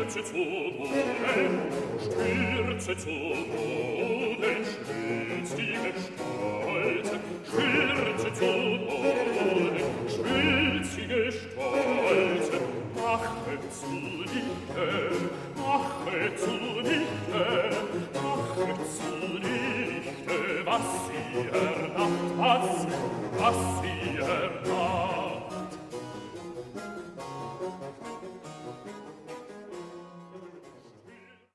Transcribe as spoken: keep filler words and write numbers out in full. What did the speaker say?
Stürze zu Boden, stürze zu Boden, schwülstige Stolze, stürze zu Boden, schwülstige Stolze, mache zu die Höhe.